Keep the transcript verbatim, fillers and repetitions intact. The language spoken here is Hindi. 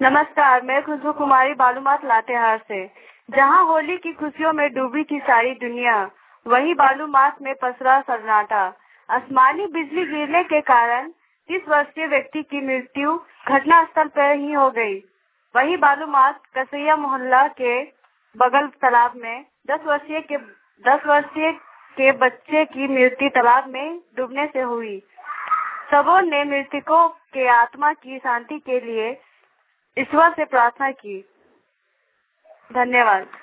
नमस्कार, मैं खुशबू कुमारी बालूमाथ लातेहार से। जहां होली की खुशियों में डूबी थी सारी दुनिया, वहीं बालूमाथ में पसरा सन्नाटा। आसमानी बिजली गिरने के कारण तीस वर्षीय व्यक्ति की मृत्यु घटनास्थल पर ही हो गई। वहीं बालूमाथ कसैया मोहल्ला के बगल तालाब में दस वर्षीय के दस वर्षीय के बच्चे की मृत्यु तालाब में डूबने से हुई। सबों ने मृतकों के आत्मा की शांति के लिए ईश्वर से प्रार्थना की। धन्यवाद।